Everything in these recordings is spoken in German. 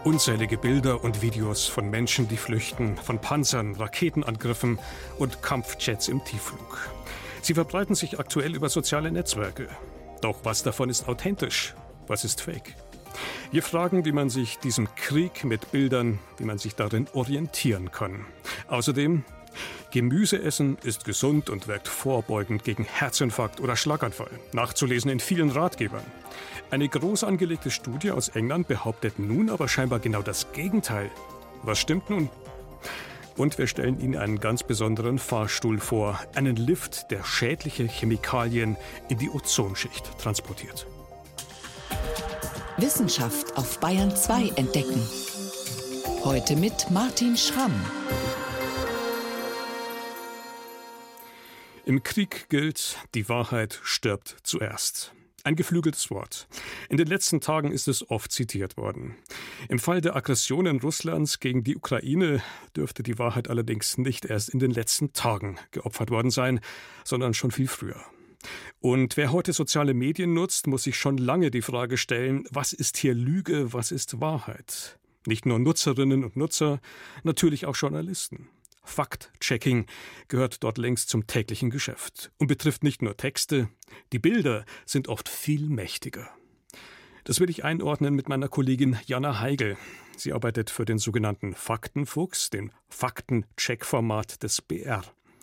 Unzählige Bilder und Videos von Menschen, die flüchten, von Panzern, Raketenangriffen und Kampfjets im Tiefflug. Sie verbreiten sich aktuell über soziale Netzwerke. Doch was davon ist authentisch? Was ist Fake? Wir fragen, wie man sich diesem Krieg mit Bildern, wie man sich darin orientieren kann. Außerdem, Gemüse essen ist gesund und wirkt vorbeugend gegen Herzinfarkt oder Schlaganfall. Nachzulesen in vielen Ratgebern. Eine groß angelegte Studie aus England behauptet nun aber scheinbar genau das Gegenteil. Was stimmt nun? Und wir stellen Ihnen einen ganz besonderen Fahrstuhl vor. Einen Lift, der schädliche Chemikalien in die Ozonschicht transportiert. Wissenschaft auf Bayern 2 entdecken. Heute mit Martin Schramm. Im Krieg gilt, die Wahrheit stirbt zuerst. Ein geflügeltes Wort. In den letzten Tagen ist es oft zitiert worden. Im Fall der Aggressionen Russlands gegen die Ukraine dürfte die Wahrheit allerdings nicht erst in den letzten Tagen geopfert worden sein, sondern schon viel früher. Und wer heute soziale Medien nutzt, muss sich schon lange die Frage stellen, was ist hier Lüge, was ist Wahrheit? Nicht nur Nutzerinnen und Nutzer, natürlich auch Journalisten. Fact-Checking gehört dort längst zum täglichen Geschäft und betrifft nicht nur Texte, die Bilder sind oft viel mächtiger. Das will ich einordnen mit meiner Kollegin Jana Heigl. Sie arbeitet für den sogenannten Faktenfuchs, dem Faktencheck-Format des BR.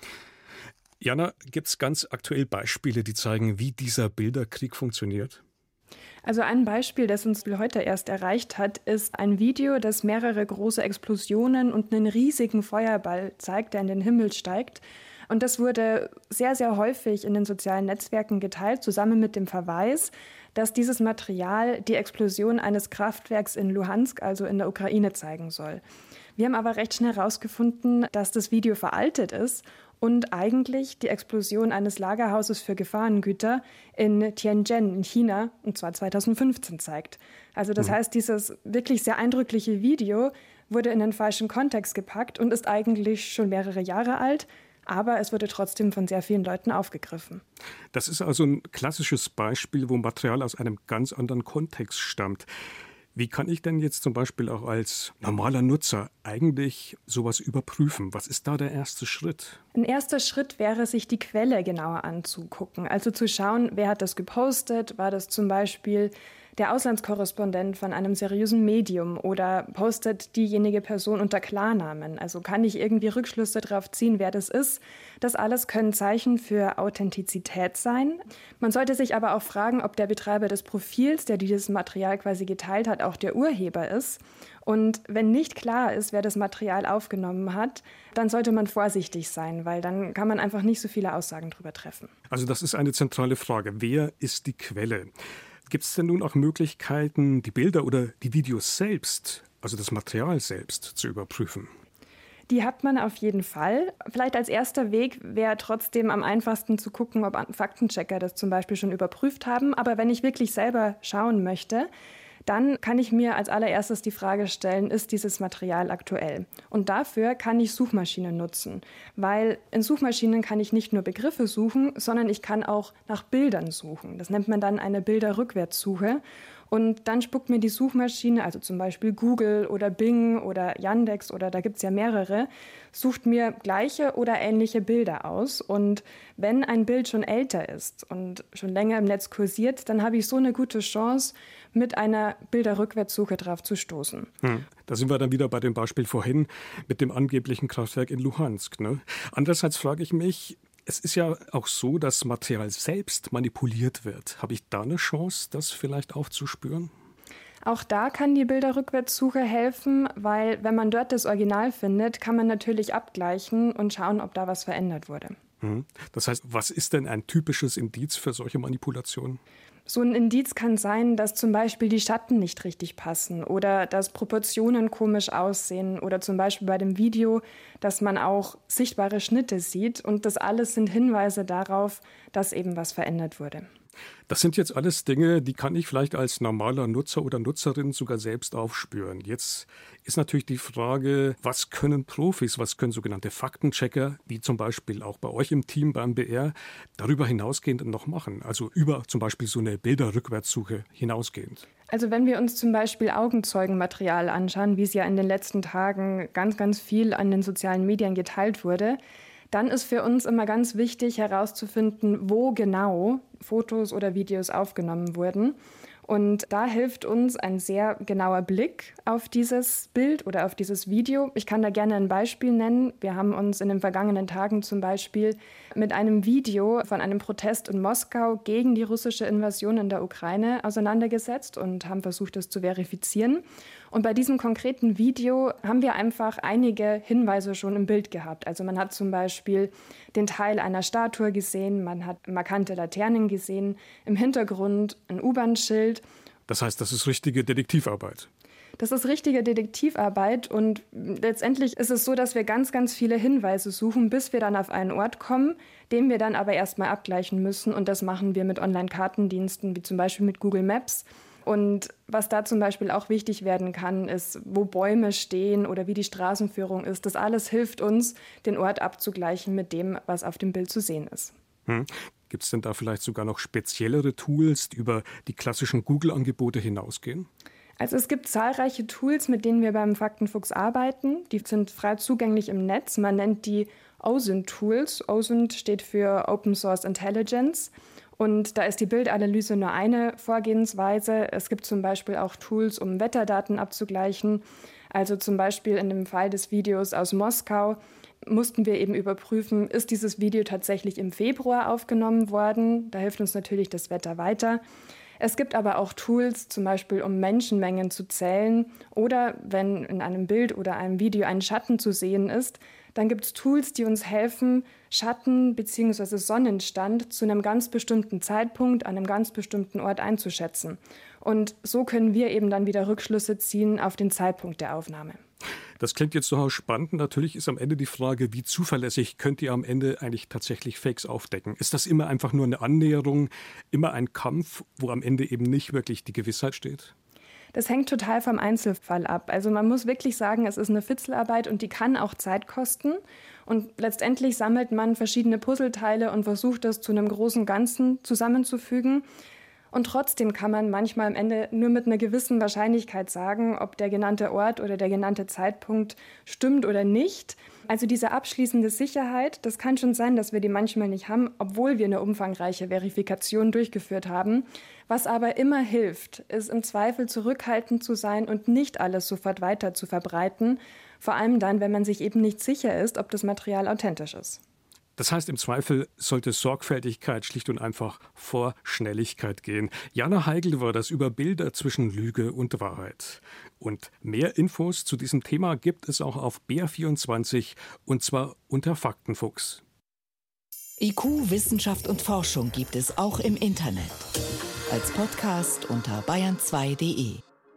Jana, gibt es ganz aktuell Beispiele, die zeigen, wie dieser Bilderkrieg funktioniert? Also ein Beispiel, das uns heute erst erreicht hat, ist ein Video, das mehrere große Explosionen und einen riesigen Feuerball zeigt, der in den Himmel steigt. Und das wurde sehr, sehr häufig in den sozialen Netzwerken geteilt, zusammen mit dem Verweis, dass dieses Material die Explosion eines Kraftwerks in Luhansk, also in der Ukraine, zeigen soll. Wir haben aber recht schnell herausgefunden, dass das Video veraltet ist und eigentlich die Explosion eines Lagerhauses für Gefahrengüter in Tianjin in China, und zwar 2015, zeigt. Also das heißt, dieses wirklich sehr eindrückliche Video wurde in den falschen Kontext gepackt und ist eigentlich schon mehrere Jahre alt, aber es wurde trotzdem von sehr vielen Leuten aufgegriffen. Das ist also ein klassisches Beispiel, wo Material aus einem ganz anderen Kontext stammt. Wie kann ich denn jetzt zum Beispiel auch als normaler Nutzer eigentlich sowas überprüfen? Was ist da der erste Schritt? Ein erster Schritt wäre, sich die Quelle genauer anzugucken. Also zu schauen, wer hat das gepostet? War das zum Beispiel der Auslandskorrespondent von einem seriösen Medium oder postet diejenige Person unter Klarnamen? Also kann ich irgendwie Rückschlüsse darauf ziehen, wer das ist? Das alles können Zeichen für Authentizität sein. Man sollte sich aber auch fragen, ob der Betreiber des Profils, der dieses Material quasi geteilt hat, auch der Urheber ist. Und wenn nicht klar ist, wer das Material aufgenommen hat, dann sollte man vorsichtig sein, weil dann kann man einfach nicht so viele Aussagen drüber treffen. Also das ist eine zentrale Frage. Wer ist die Quelle? Gibt es denn nun auch Möglichkeiten, die Bilder oder die Videos selbst, also das Material selbst, zu überprüfen? Die hat man auf jeden Fall. Vielleicht als erster Weg wäre trotzdem am einfachsten zu gucken, ob Faktenchecker das zum Beispiel schon überprüft haben. Aber wenn ich wirklich selber schauen möchte, dann kann ich mir als allererstes die Frage stellen, ist dieses Material aktuell? Und dafür kann ich Suchmaschinen nutzen, weil in Suchmaschinen kann ich nicht nur Begriffe suchen, sondern ich kann auch nach Bildern suchen. Das nennt man dann eine Bilderrückwärtssuche. Und dann spuckt mir die Suchmaschine, also zum Beispiel Google oder Bing oder Yandex oder da gibt es ja mehrere, sucht mir gleiche oder ähnliche Bilder aus. Und wenn ein Bild schon älter ist und schon länger im Netz kursiert, dann habe ich so eine gute Chance, mit einer Bilderrückwärtssuche drauf zu stoßen. Da sind wir dann wieder bei dem Beispiel vorhin mit dem angeblichen Kraftwerk in Luhansk, ne? Andererseits frage ich mich, es ist ja auch so, dass Material selbst manipuliert wird. Habe ich da eine Chance, das vielleicht aufzuspüren? Auch da kann die Bilderrückwärtssuche helfen, weil wenn man dort das Original findet, kann man natürlich abgleichen und schauen, ob da was verändert wurde. Das heißt, was ist denn ein typisches Indiz für solche Manipulationen? So ein Indiz kann sein, dass zum Beispiel die Schatten nicht richtig passen oder dass Proportionen komisch aussehen oder zum Beispiel bei dem Video, dass man auch sichtbare Schnitte sieht und das alles sind Hinweise darauf, dass eben was verändert wurde. Das sind jetzt alles Dinge, die kann ich vielleicht als normaler Nutzer oder Nutzerin sogar selbst aufspüren. Jetzt ist natürlich die Frage, was können Profis, was können sogenannte Faktenchecker, wie zum Beispiel auch bei euch im Team beim BR, darüber hinausgehend noch machen? Also über zum Beispiel so eine Bilderrückwärtssuche hinausgehend. Also wenn wir uns zum Beispiel Augenzeugenmaterial anschauen, wie es ja in den letzten Tagen ganz, ganz viel an den sozialen Medien geteilt wurde, dann ist für uns immer ganz wichtig herauszufinden, wo genau Fotos oder Videos aufgenommen wurden. Und da hilft uns ein sehr genauer Blick auf dieses Bild oder auf dieses Video. Ich kann da gerne ein Beispiel nennen. Wir haben uns in den vergangenen Tagen zum Beispiel mit einem Video von einem Protest in Moskau gegen die russische Invasion in der Ukraine auseinandergesetzt und haben versucht, das zu verifizieren. Und bei diesem konkreten Video haben wir einfach einige Hinweise schon im Bild gehabt. Also man hat zum Beispiel den Teil einer Statue gesehen, man hat markante Laternen gesehen, im Hintergrund ein U-Bahn-Schild. Das heißt, das ist richtige Detektivarbeit. Das ist richtige Detektivarbeit und letztendlich ist es so, dass wir ganz, ganz viele Hinweise suchen, bis wir dann auf einen Ort kommen, den wir dann aber erstmal abgleichen müssen. Und das machen wir mit Online-Kartendiensten, wie zum Beispiel mit Google Maps. Und was da zum Beispiel auch wichtig werden kann, ist, wo Bäume stehen oder wie die Straßenführung ist. Das alles hilft uns, den Ort abzugleichen mit dem, was auf dem Bild zu sehen ist. Gibt es denn da vielleicht sogar noch speziellere Tools, die über die klassischen Google-Angebote hinausgehen? Also es gibt zahlreiche Tools, mit denen wir beim Faktenfuchs arbeiten. Die sind frei zugänglich im Netz. Man nennt die OSINT-Tools. OSINT steht für Open Source Intelligence. Und da ist die Bildanalyse nur eine Vorgehensweise. Es gibt zum Beispiel auch Tools, um Wetterdaten abzugleichen. Also zum Beispiel in dem Fall des Videos aus Moskau mussten wir eben überprüfen, ist dieses Video tatsächlich im Februar aufgenommen worden? Da hilft uns natürlich das Wetter weiter. Es gibt aber auch Tools, zum Beispiel um Menschenmengen zu zählen oder wenn in einem Bild oder einem Video ein Schatten zu sehen ist, dann gibt es Tools, die uns helfen, Schatten bzw. Sonnenstand zu einem ganz bestimmten Zeitpunkt an einem ganz bestimmten Ort einzuschätzen. Und so können wir eben dann wieder Rückschlüsse ziehen auf den Zeitpunkt der Aufnahme. Das klingt jetzt durchaus spannend. Natürlich ist am Ende die Frage, wie zuverlässig könnt ihr am Ende eigentlich tatsächlich Fakes aufdecken? Ist das immer einfach nur eine Annäherung, immer ein Kampf, wo am Ende eben nicht wirklich die Gewissheit steht? Das hängt total vom Einzelfall ab. Also man muss wirklich sagen, es ist eine Fitzelarbeit und die kann auch Zeit kosten. Und letztendlich sammelt man verschiedene Puzzleteile und versucht das zu einem großen Ganzen zusammenzufügen. Und trotzdem kann man manchmal am Ende nur mit einer gewissen Wahrscheinlichkeit sagen, ob der genannte Ort oder der genannte Zeitpunkt stimmt oder nicht. Also diese abschließende Sicherheit, das kann schon sein, dass wir die manchmal nicht haben, obwohl wir eine umfangreiche Verifikation durchgeführt haben. Was aber immer hilft, ist im Zweifel zurückhaltend zu sein und nicht alles sofort weiter zu verbreiten. Vor allem dann, wenn man sich eben nicht sicher ist, ob das Material authentisch ist. Das heißt, im Zweifel sollte Sorgfältigkeit schlicht und einfach vor Schnelligkeit gehen. Jana Heigl war das über Bilder zwischen Lüge und Wahrheit. Und mehr Infos zu diesem Thema gibt es auch auf BR24 und zwar unter Faktenfuchs. IQ, Wissenschaft und Forschung gibt es auch im Internet. Als Podcast unter bayern2.de.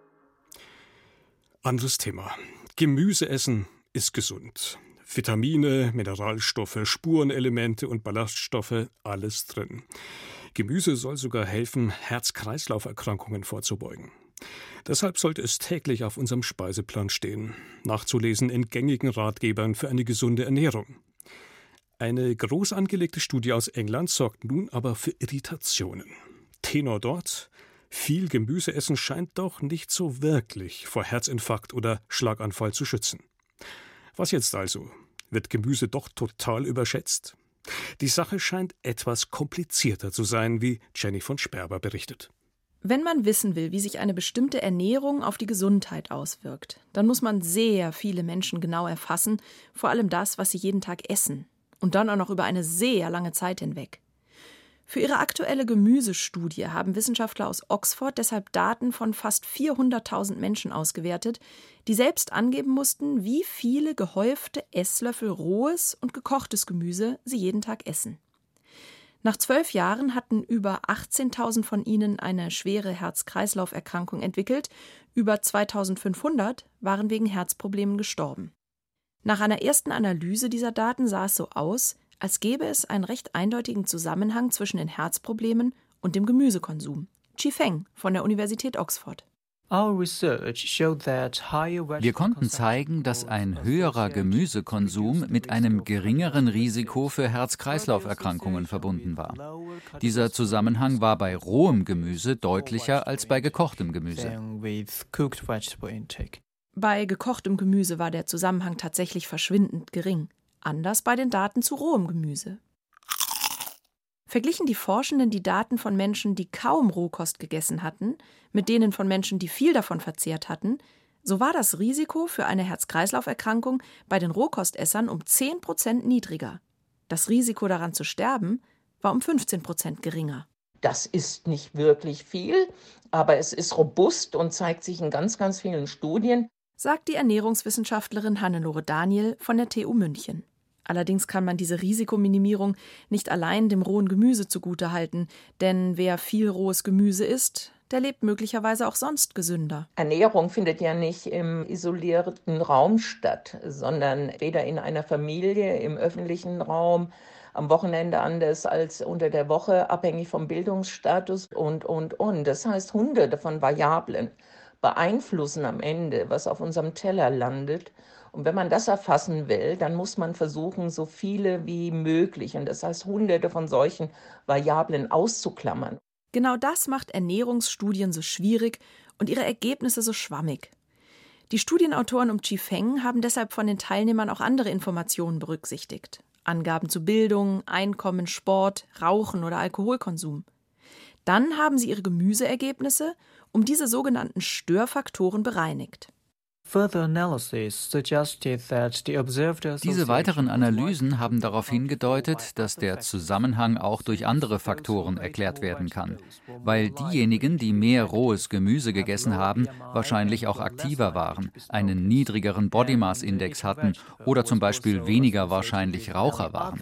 Anderes Thema. Gemüse essen ist gesund. Vitamine, Mineralstoffe, Spurenelemente und Ballaststoffe, alles drin. Gemüse soll sogar helfen, Herz-Kreislauf-Erkrankungen vorzubeugen. Deshalb sollte es täglich auf unserem Speiseplan stehen, nachzulesen in gängigen Ratgebern für eine gesunde Ernährung. Eine groß angelegte Studie aus England sorgt nun aber für Irritationen. Tenor dort: viel Gemüseessen scheint doch nicht so wirklich vor Herzinfarkt oder Schlaganfall zu schützen. Was jetzt also? Wird Gemüse doch total überschätzt? Die Sache scheint etwas komplizierter zu sein, wie Jenny von Sperber berichtet. Wenn man wissen will, wie sich eine bestimmte Ernährung auf die Gesundheit auswirkt, dann muss man sehr viele Menschen genau erfassen, vor allem das, was sie jeden Tag essen. Und dann auch noch über eine sehr lange Zeit hinweg. Für ihre aktuelle Gemüsestudie haben Wissenschaftler aus Oxford deshalb Daten von fast 400.000 Menschen ausgewertet, die selbst angeben mussten, wie viele gehäufte Esslöffel rohes und gekochtes Gemüse sie jeden Tag essen. Nach 12 Jahren hatten über 18.000 von ihnen eine schwere Herz-Kreislauf-Erkrankung entwickelt, über 2.500 waren wegen Herzproblemen gestorben. Nach einer ersten Analyse dieser Daten sah es so aus, als gäbe es einen recht eindeutigen Zusammenhang zwischen den Herzproblemen und dem Gemüsekonsum. Chi Feng von der Universität Oxford. Wir konnten zeigen, dass ein höherer Gemüsekonsum mit einem geringeren Risiko für Herz-Kreislauf-Erkrankungen verbunden war. Dieser Zusammenhang war bei rohem Gemüse deutlicher als bei gekochtem Gemüse. Bei gekochtem Gemüse war der Zusammenhang tatsächlich verschwindend gering. Anders bei den Daten zu rohem Gemüse. Verglichen die Forschenden die Daten von Menschen, die kaum Rohkost gegessen hatten, mit denen von Menschen, die viel davon verzehrt hatten, so war das Risiko für eine Herz-Kreislauf-Erkrankung bei den Rohkostessern um 10% niedriger. Das Risiko daran zu sterben war um 15% geringer. Das ist nicht wirklich viel, aber es ist robust und zeigt sich in ganz, ganz vielen Studien, sagt die Ernährungswissenschaftlerin Hannelore Daniel von der TU München. Allerdings kann man diese Risikominimierung nicht allein dem rohen Gemüse zugutehalten, denn wer viel rohes Gemüse isst, der lebt möglicherweise auch sonst gesünder. Ernährung findet ja nicht im isolierten Raum statt, sondern weder in einer Familie, im öffentlichen Raum, am Wochenende anders als unter der Woche, abhängig vom Bildungsstatus und. Das heißt, Hunderte von Variablen beeinflussen am Ende, was auf unserem Teller landet. Und wenn man das erfassen will, dann muss man versuchen, so viele wie möglich, und das heißt Hunderte von solchen Variablen auszuklammern. Genau das macht Ernährungsstudien so schwierig und ihre Ergebnisse so schwammig. Die Studienautoren um Qi Feng haben deshalb von den Teilnehmern auch andere Informationen berücksichtigt. Angaben zu Bildung, Einkommen, Sport, Rauchen oder Alkoholkonsum. Dann haben sie ihre Gemüseergebnisse um diese sogenannten Störfaktoren bereinigt. Diese weiteren Analysen haben darauf hingedeutet, dass der Zusammenhang auch durch andere Faktoren erklärt werden kann, weil diejenigen, die mehr rohes Gemüse gegessen haben, wahrscheinlich auch aktiver waren, einen niedrigeren Body Mass Index hatten oder zum Beispiel weniger wahrscheinlich Raucher waren.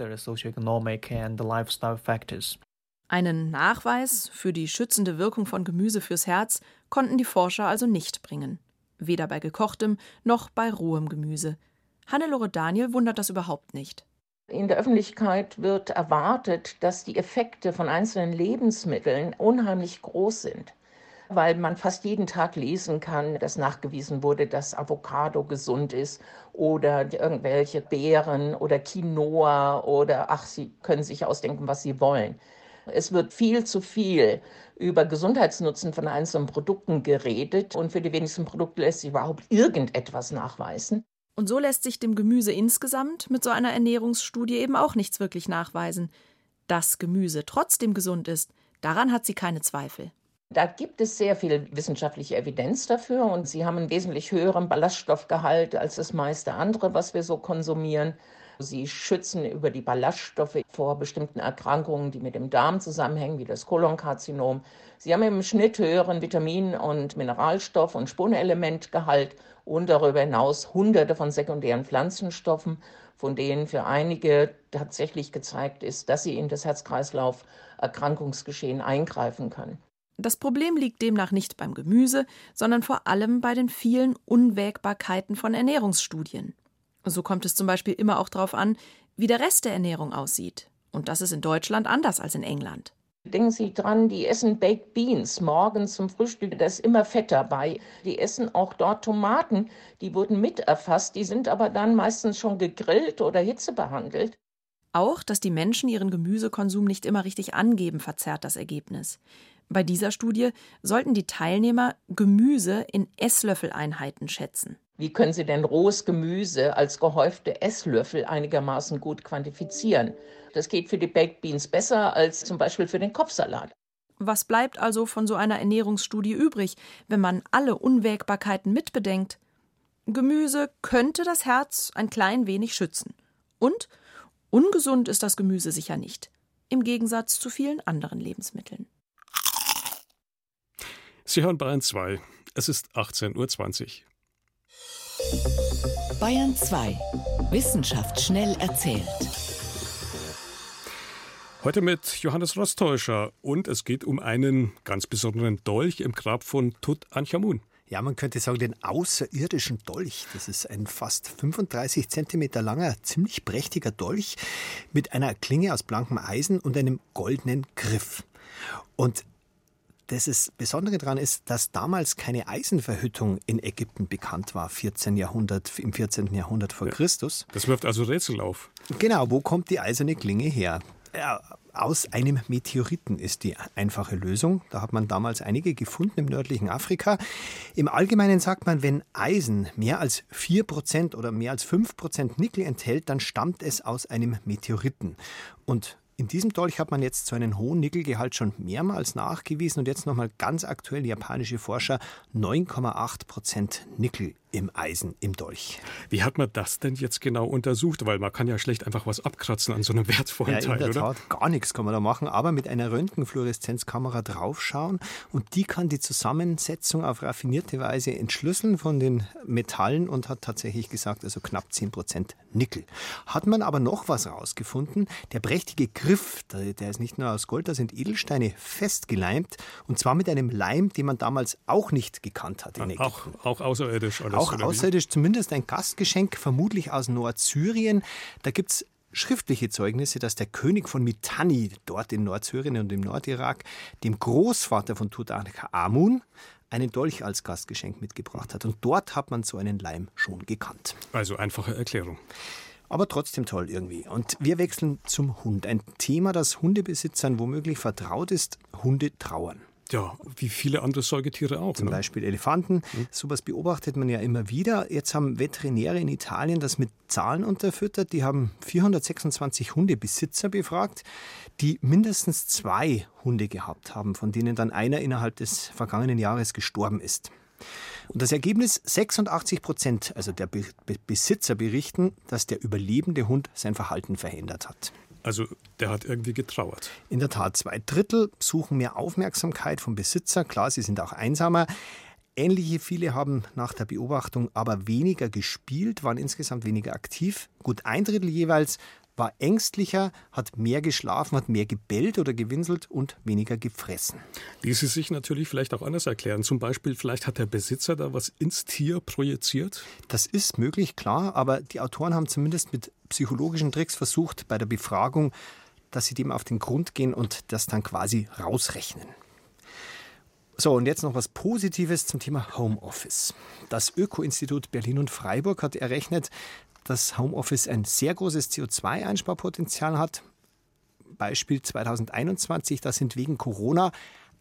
Einen Nachweis für die schützende Wirkung von Gemüse fürs Herz konnten die Forscher also nicht bringen. Weder bei gekochtem noch bei rohem Gemüse. Hannelore Daniel wundert das überhaupt nicht. In der Öffentlichkeit wird erwartet, dass die Effekte von einzelnen Lebensmitteln unheimlich groß sind, weil man fast jeden Tag lesen kann, dass nachgewiesen wurde, dass Avocado gesund ist oder irgendwelche Beeren oder Quinoa oder Sie können sich ausdenken, was Sie wollen. Es wird viel zu viel über Gesundheitsnutzen von einzelnen Produkten geredet und für die wenigsten Produkte lässt sich überhaupt irgendetwas nachweisen. Und so lässt sich dem Gemüse insgesamt mit so einer Ernährungsstudie eben auch nichts wirklich nachweisen. Dass Gemüse trotzdem gesund ist, daran hat sie keine Zweifel. Da gibt es sehr viel wissenschaftliche Evidenz dafür und sie haben einen wesentlich höheren Ballaststoffgehalt als das meiste andere, was wir so konsumieren. Sie schützen über die Ballaststoffe vor bestimmten Erkrankungen, die mit dem Darm zusammenhängen, wie das Kolonkarzinom. Sie haben im Schnitt höheren Vitamin- und Mineralstoff- und Spurenelementgehalt und darüber hinaus Hunderte von sekundären Pflanzenstoffen, von denen für einige tatsächlich gezeigt ist, dass sie in das Herz-Kreislauf-Erkrankungsgeschehen eingreifen können. Das Problem liegt demnach nicht beim Gemüse, sondern vor allem bei den vielen Unwägbarkeiten von Ernährungsstudien. So kommt es zum Beispiel immer auch darauf an, wie der Rest der Ernährung aussieht. Und das ist in Deutschland anders als in England. Denken Sie dran, die essen Baked Beans morgens zum Frühstück, da ist immer Fett dabei. Die essen auch dort Tomaten, die wurden mit erfasst, die sind aber dann meistens schon gegrillt oder hitzebehandelt. Auch, dass die Menschen ihren Gemüsekonsum nicht immer richtig angeben, verzerrt das Ergebnis. Bei dieser Studie sollten die Teilnehmer Gemüse in Esslöffeleinheiten schätzen. Wie können Sie denn rohes Gemüse als gehäufte Esslöffel einigermaßen gut quantifizieren? Das geht für die Baked Beans besser als zum Beispiel für den Kopfsalat. Was bleibt also von so einer Ernährungsstudie übrig, wenn man alle Unwägbarkeiten mitbedenkt? Gemüse könnte das Herz ein klein wenig schützen. Und ungesund ist das Gemüse sicher nicht, im Gegensatz zu vielen anderen Lebensmitteln. Sie hören Bayern 2. Es ist 18:20 Uhr. Bayern 2. Wissenschaft schnell erzählt. Heute mit Johannes Rostäuscher und es geht um einen ganz besonderen Dolch im Grab von Tutanchamun. Ja, man könnte sagen, den außerirdischen Dolch. Das ist ein fast 35 Zentimeter langer, ziemlich prächtiger Dolch mit einer Klinge aus blankem Eisen und einem goldenen Griff. Und das Besondere daran ist, dass damals keine Eisenverhüttung in Ägypten bekannt war, im 14. Jahrhundert vor Christus. Das wirft also Rätsel auf. Genau, wo kommt die eiserne Klinge her? Aus einem Meteoriten ist die einfache Lösung. Da hat man damals einige gefunden im nördlichen Afrika. Im Allgemeinen sagt man, wenn Eisen mehr als 4% oder mehr als 5% Nickel enthält, dann stammt es aus einem Meteoriten. Und in diesem Dolch hat man jetzt so einen hohen Nickelgehalt schon mehrmals nachgewiesen und jetzt nochmal ganz aktuell japanische Forscher 9,8% Nickel im Eisen im Dolch. Wie hat man das denn jetzt genau untersucht? Weil man kann ja schlecht einfach was abkratzen an so einem wertvollen Teil, oder? In der Tat, gar nichts kann man da machen, aber mit einer Röntgenfluoreszenzkamera draufschauen und die kann die Zusammensetzung auf raffinierte Weise entschlüsseln von den Metallen und hat tatsächlich gesagt, also knapp 10% Nickel. Hat man aber noch was rausgefunden, der prächtige Griff, der ist nicht nur aus Gold, da sind Edelsteine festgeleimt und zwar mit einem Leim, den man damals auch nicht gekannt hat in Ägypten. Auch außerirdisch alles. Auch außerirdisch, zumindest ein Gastgeschenk, vermutlich aus Nordsyrien. Da gibt es schriftliche Zeugnisse, dass der König von Mitanni, dort in Nordsyrien und im Nordirak, dem Großvater von Tutanchamun einen Dolch als Gastgeschenk mitgebracht hat. Und dort hat man so einen Leim schon gekannt. Also einfache Erklärung. Aber trotzdem toll irgendwie. Und wir wechseln zum Hund. Ein Thema, das Hundebesitzern womöglich vertraut ist. Hunde trauern. Ja, wie viele andere Säugetiere auch. Zum Beispiel Elefanten. Sowas beobachtet man ja immer wieder. Jetzt haben Veterinäre in Italien das mit Zahlen unterfüttert. Die haben 426 Hundebesitzer befragt, die mindestens 2 Hunde gehabt haben, von denen dann einer innerhalb des vergangenen Jahres gestorben ist. Und das Ergebnis, 86%, also der Besitzer berichten, dass der überlebende Hund sein Verhalten verändert hat. Also der hat irgendwie getrauert. In der Tat, 2/3 suchen mehr Aufmerksamkeit vom Besitzer. Klar, sie sind auch einsamer. Ähnliche viele haben nach der Beobachtung aber weniger gespielt, waren insgesamt weniger aktiv. Gut 1/3 jeweils war ängstlicher, hat mehr geschlafen, hat mehr gebellt oder gewinselt und weniger gefressen. Ließe sich natürlich vielleicht auch anders erklären. Zum Beispiel, vielleicht hat der Besitzer da was ins Tier projiziert? Das ist möglich, klar, aber die Autoren haben zumindest mit psychologischen Tricks versucht, bei der Befragung, dass sie dem auf den Grund gehen und das dann quasi rausrechnen. So, und jetzt noch was Positives zum Thema Homeoffice. Das Öko-Institut Berlin und Freiburg hat errechnet, dass Homeoffice ein sehr großes CO2-Einsparpotenzial hat. Beispiel 2021, da sind wegen Corona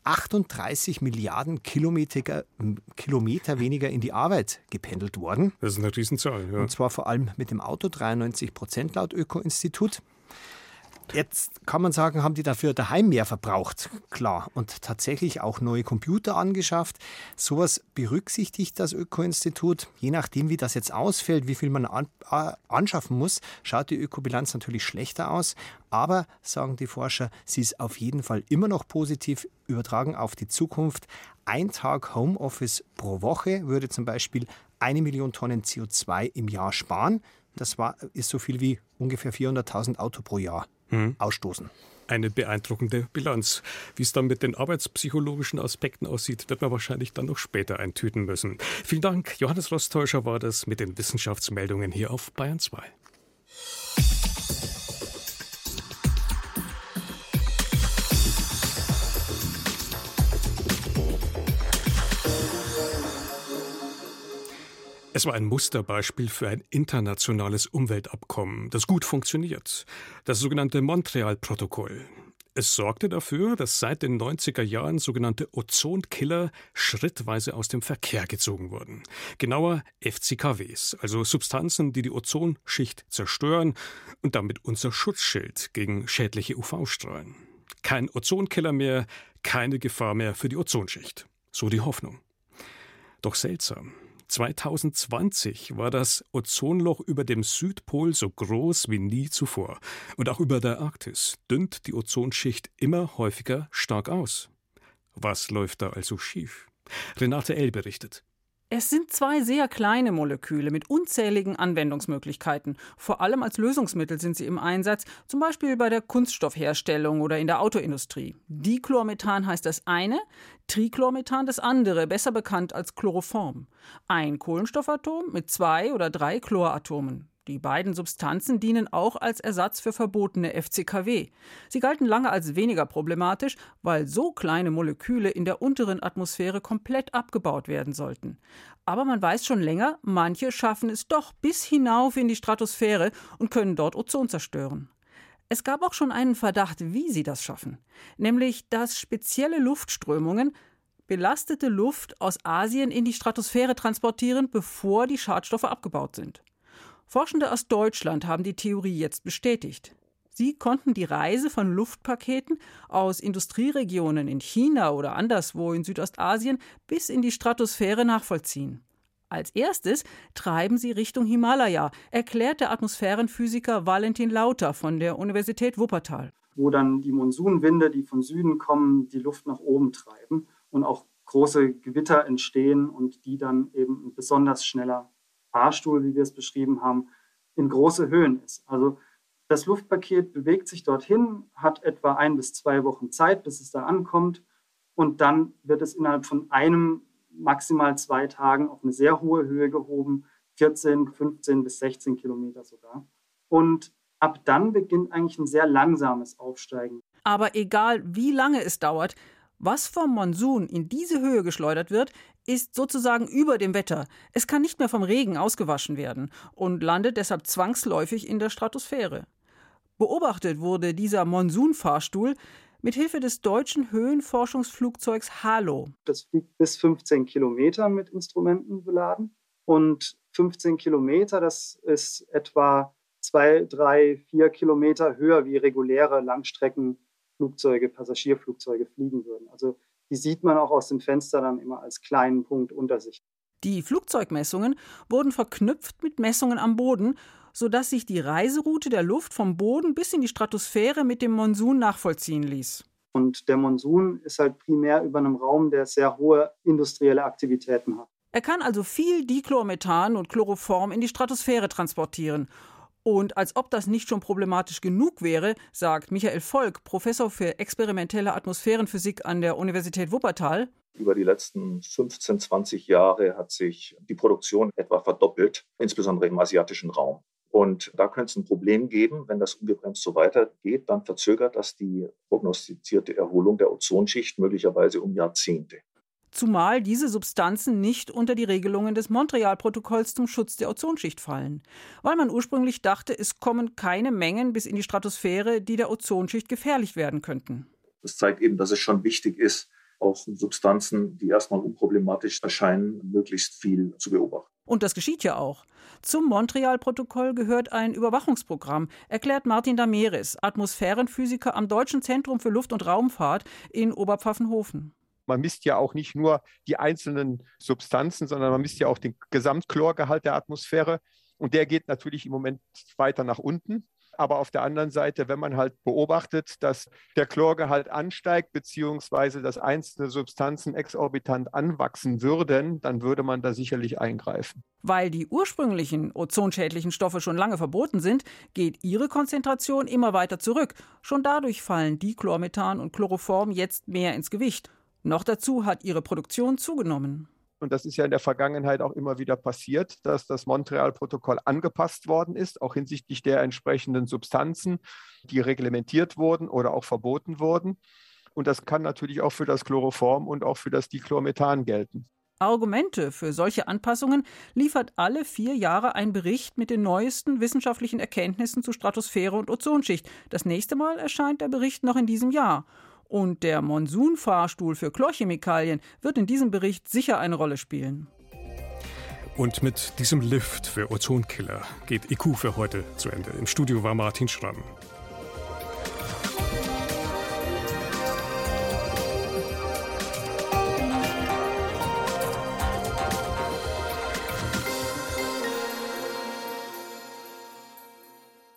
38 Milliarden Kilometer weniger in die Arbeit gependelt worden. Das ist eine Riesenzahl, ja. Und zwar vor allem mit dem Auto, 93% laut Öko-Institut. Jetzt kann man sagen, haben die dafür daheim mehr verbraucht, klar. Und tatsächlich auch neue Computer angeschafft. Sowas berücksichtigt das Öko-Institut. Je nachdem, wie das jetzt ausfällt, wie viel man anschaffen muss, schaut die Ökobilanz natürlich schlechter aus. Aber, sagen die Forscher, sie ist auf jeden Fall immer noch positiv übertragen auf die Zukunft. Ein Tag Homeoffice pro Woche würde zum Beispiel 1 Million Tonnen CO2 im Jahr sparen. Das ist so viel wie ungefähr 400.000 Auto pro Jahr ausstoßen. Eine beeindruckende Bilanz. Wie es dann mit den arbeitspsychologischen Aspekten aussieht, wird man wahrscheinlich dann noch später eintüten müssen. Vielen Dank. Johannes Rostäuscher war das mit den Wissenschaftsmeldungen hier auf Bayern 2. Es war ein Musterbeispiel für ein internationales Umweltabkommen, das gut funktioniert. Das sogenannte Montreal-Protokoll. Es sorgte dafür, dass seit den 90er Jahren sogenannte Ozonkiller schrittweise aus dem Verkehr gezogen wurden. Genauer FCKWs, also Substanzen, die die Ozonschicht zerstören und damit unser Schutzschild gegen schädliche UV-Strahlen. Kein Ozonkiller mehr, keine Gefahr mehr für die Ozonschicht. So die Hoffnung. Doch seltsam. 2020 war das Ozonloch über dem Südpol so groß wie nie zuvor. Und auch über der Arktis dünnt die Ozonschicht immer häufiger stark aus. Was läuft da also schief? Renate L. berichtet. Es sind 2 sehr kleine Moleküle mit unzähligen Anwendungsmöglichkeiten. Vor allem als Lösungsmittel sind sie im Einsatz, zum Beispiel bei der Kunststoffherstellung oder in der Autoindustrie. Dichlormethan heißt das eine, Trichlormethan das andere, besser bekannt als Chloroform. Ein Kohlenstoffatom mit 2 oder 3 Chloratomen. Die beiden Substanzen dienen auch als Ersatz für verbotene FCKW. Sie galten lange als weniger problematisch, weil so kleine Moleküle in der unteren Atmosphäre komplett abgebaut werden sollten. Aber man weiß schon länger, manche schaffen es doch bis hinauf in die Stratosphäre und können dort Ozon zerstören. Es gab auch schon einen Verdacht, wie sie das schaffen, nämlich dass spezielle Luftströmungen belastete Luft aus Asien in die Stratosphäre transportieren, bevor die Schadstoffe abgebaut sind. Forschende aus Deutschland haben die Theorie jetzt bestätigt. Sie konnten die Reise von Luftpaketen aus Industrieregionen in China oder anderswo in Südostasien bis in die Stratosphäre nachvollziehen. Als erstes treiben sie Richtung Himalaya, erklärt der Atmosphärenphysiker Valentin Lauter von der Universität Wuppertal. Wo dann die Monsunwinde, die von Süden kommen, die Luft nach oben treiben und auch große Gewitter entstehen und die dann eben ein besonders schneller Fahrstuhl, wie wir es beschrieben haben, in große Höhen ist. Also das Luftpaket bewegt sich dorthin, hat etwa 1 bis 2 Wochen Zeit, bis es da ankommt. Und dann wird es innerhalb von einem, maximal 2 Tagen auf eine sehr hohe Höhe gehoben, 14, 15 bis 16 Kilometer sogar. Und ab dann beginnt eigentlich ein sehr langsames Aufsteigen. Aber egal, wie lange es dauert, was vom Monsun in diese Höhe geschleudert wird, ist sozusagen über dem Wetter. Es kann nicht mehr vom Regen ausgewaschen werden und landet deshalb zwangsläufig in der Stratosphäre. Beobachtet wurde dieser Monsunfahrstuhl mit Hilfe des deutschen Höhenforschungsflugzeugs HALO. Das fliegt bis 15 Kilometer mit Instrumenten beladen. Und 15 Kilometer, das ist etwa 2, 3, 4 Kilometer höher wie reguläre Langstreckenflugzeuge, Passagierflugzeuge fliegen würden. Also die sieht man auch aus dem Fenster dann immer als kleinen Punkt unter sich. Die Flugzeugmessungen wurden verknüpft mit Messungen am Boden, sodass sich die Reiseroute der Luft vom Boden bis in die Stratosphäre mit dem Monsun nachvollziehen ließ. Und der Monsun ist halt primär über einem Raum, der sehr hohe industrielle Aktivitäten hat. Er kann also viel Dichlormethan und Chloroform in die Stratosphäre transportieren. Und als ob das nicht schon problematisch genug wäre, sagt Michael Volk, Professor für experimentelle Atmosphärenphysik an der Universität Wuppertal: Über die letzten 15, 20 Jahre hat sich die Produktion etwa verdoppelt, insbesondere im asiatischen Raum. Und da könnte es ein Problem geben, wenn das ungebremst so weitergeht, dann verzögert das die prognostizierte Erholung der Ozonschicht möglicherweise um Jahrzehnte. Zumal diese Substanzen nicht unter die Regelungen des Montreal-Protokolls zum Schutz der Ozonschicht fallen. Weil man ursprünglich dachte, es kommen keine Mengen bis in die Stratosphäre, die der Ozonschicht gefährlich werden könnten. Das zeigt eben, dass es schon wichtig ist, auch Substanzen, die erstmal unproblematisch erscheinen, möglichst viel zu beobachten. Und das geschieht ja auch. Zum Montreal-Protokoll gehört ein Überwachungsprogramm, erklärt Martin Dameres, Atmosphärenphysiker am Deutschen Zentrum für Luft- und Raumfahrt in Oberpfaffenhofen. Man misst ja auch nicht nur die einzelnen Substanzen, sondern man misst ja auch den Gesamtchlorgehalt der Atmosphäre. Und der geht natürlich im Moment weiter nach unten. Aber auf der anderen Seite, wenn man halt beobachtet, dass der Chlorgehalt ansteigt, beziehungsweise dass einzelne Substanzen exorbitant anwachsen würden, dann würde man da sicherlich eingreifen. Weil die ursprünglichen ozonschädlichen Stoffe schon lange verboten sind, geht ihre Konzentration immer weiter zurück. Schon dadurch fallen Dichlormethan und Chloroform jetzt mehr ins Gewicht. Noch dazu hat ihre Produktion zugenommen. Und das ist ja in der Vergangenheit auch immer wieder passiert, dass das Montreal-Protokoll angepasst worden ist, auch hinsichtlich der entsprechenden Substanzen, die reglementiert wurden oder auch verboten wurden. Und das kann natürlich auch für das Chloroform und auch für das Dichlormethan gelten. Argumente für solche Anpassungen liefert alle 4 Jahre ein Bericht mit den neuesten wissenschaftlichen Erkenntnissen zu Stratosphäre und Ozonschicht. Das nächste Mal erscheint der Bericht noch in diesem Jahr. Und der Monsun-Fahrstuhl für Chlorchemikalien wird in diesem Bericht sicher eine Rolle spielen. Und mit diesem Lift für Ozonkiller geht IQ für heute zu Ende. Im Studio war Martin Schramm.